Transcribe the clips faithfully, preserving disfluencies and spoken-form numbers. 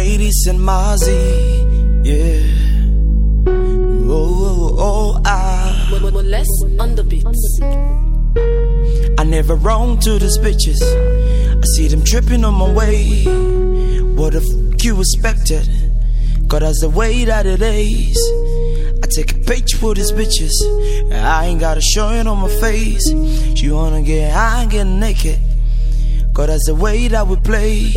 ladies and Mozzie, yeah. Oh, oh, oh, I. Less on the beats. I never wrong to these bitches. I see them tripping on my way. What the f you expected? God, that's the way that it is. I take a page for these bitches. I ain't got a showing on my face. She wanna get high and get naked. God, that's the way that we play.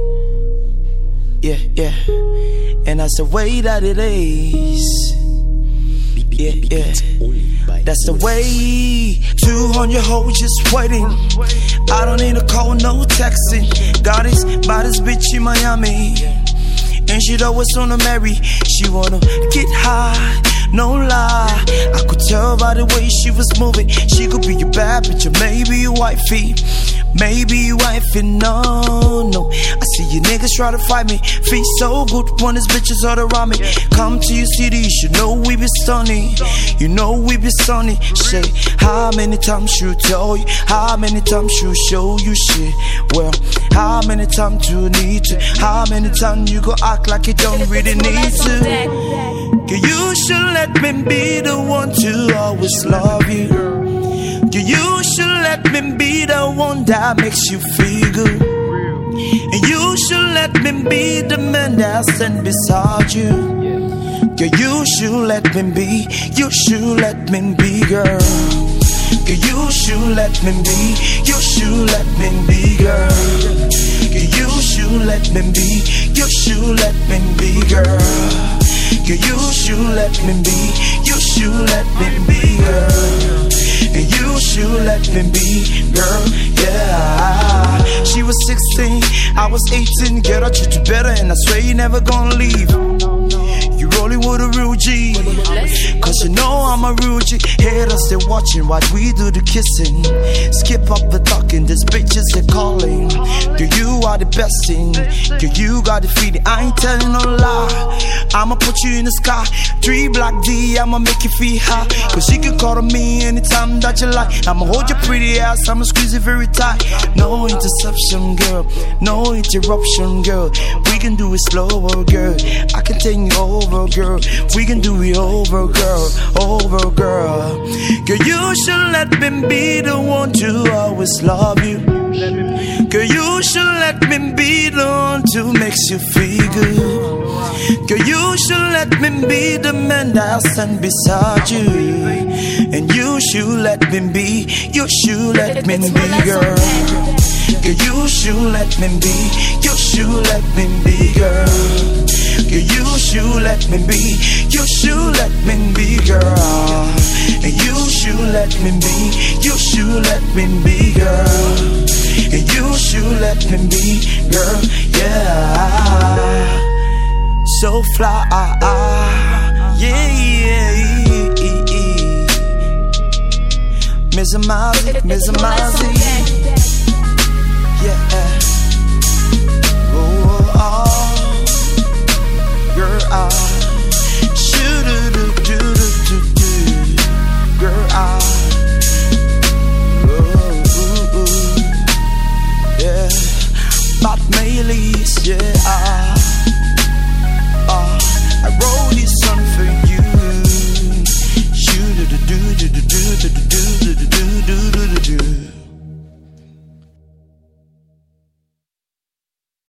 Yeah, yeah. And that's the way that it is. Yeah, yeah. That's the way. two hundred hoes just waiting. I don't need a call, no texting. Got this, by this bitch in Miami. And she always wanna marry. She wanna get high, no lie. I could tell by the way she was moving. She could be your bad bitch or maybe your wifey. Maybe you wifey, no, no. I see you niggas try to fight me. Feel so good when these bitches all around me. Come to your city, you should know we be sunny. You know we be sunny. Say, how many times should tell you? How many times should show you shit? Well, how many times do you need to? How many times you go act like you don't really need to? Girl, you should let me be the one to always love you. Girl, you should let me be the one that makes you feel good. And you should let me be the man that stand beside you. Girl, you should let me be, you should let me be, girl. Girl, you should let me be, you should let me be, girl. Girl, you should let me be, you should let me be, girl. Girl, you should let me be, you should let me be, girl. And you should let me be, girl, yeah. She was sixteen, I was eighteen. Girl, I treat you better and I swear you never gonna leave. You rolling with a real G, cause you know I'm a real G. Haters, they watching while we do the kissing. Skip up the talking, these bitches are calling. Girl, you are the best thing. Girl, you got the feeling, I ain't telling no lie. I'ma put you in the sky, three black D, I'ma make you feel high. Cause you can call on me anytime that you like. I'ma hold your pretty ass, I'ma squeeze it very tight. No interception, girl, no interruption, girl. We can do it slower, girl. I can take you over, girl. We can do it over, girl, over, girl. Girl, you should let me be the one to always love you. Girl, you should let me be the one to makes you feel good. Girl, you should let me be the man that stand beside you. And you should let me be, you should let me be, girl. Girl, you should let me be, you should let me be, girl. Girl, you should let me be, you should let me be, girl. And you should let me be, you should let me be, girl. And you should let me be, girl, yeah. So fly, yeah, yeah, yeah. Miss Mozzie, Miss Mozzie.